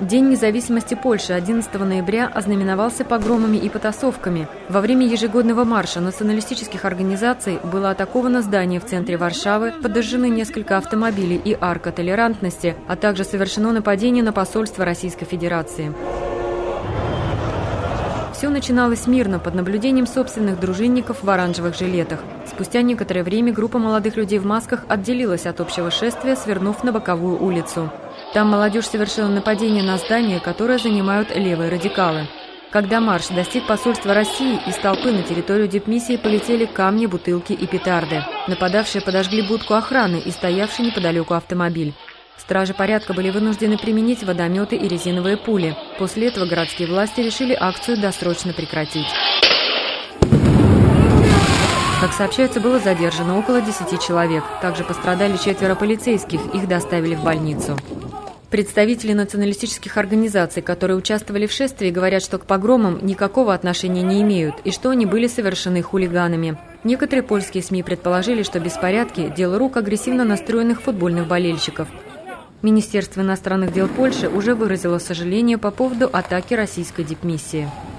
День независимости Польши 11 ноября ознаменовался погромами и потасовками. Во время ежегодного марша националистических организаций было атаковано здание в центре Варшавы, подожжены несколько автомобилей и арка толерантности, а также совершено нападение на посольство Российской Федерации. Все начиналось мирно, под наблюдением собственных дружинников в оранжевых жилетах. Спустя некоторое время группа молодых людей в масках отделилась от общего шествия, свернув на боковую улицу. Там молодежь совершила нападение на здание, которое занимают левые радикалы. Когда марш достиг посольства России, из толпы на территорию дипмиссии полетели камни, бутылки и петарды. Нападавшие подожгли будку охраны и стоявший неподалеку автомобиль. Стражи порядка были вынуждены применить водометы и резиновые пули. После этого городские власти решили акцию досрочно прекратить. Как сообщается, было задержано около 10 человек. Также пострадали 4 полицейских, их доставили в больницу. Представители националистических организаций, которые участвовали в шествии, говорят, что к погромам никакого отношения не имеют и что они были совершены хулиганами. Некоторые польские СМИ предположили, что беспорядки – дело рук агрессивно настроенных футбольных болельщиков. Министерство иностранных дел Польши уже выразило сожаление по поводу атаки российской дипмиссии.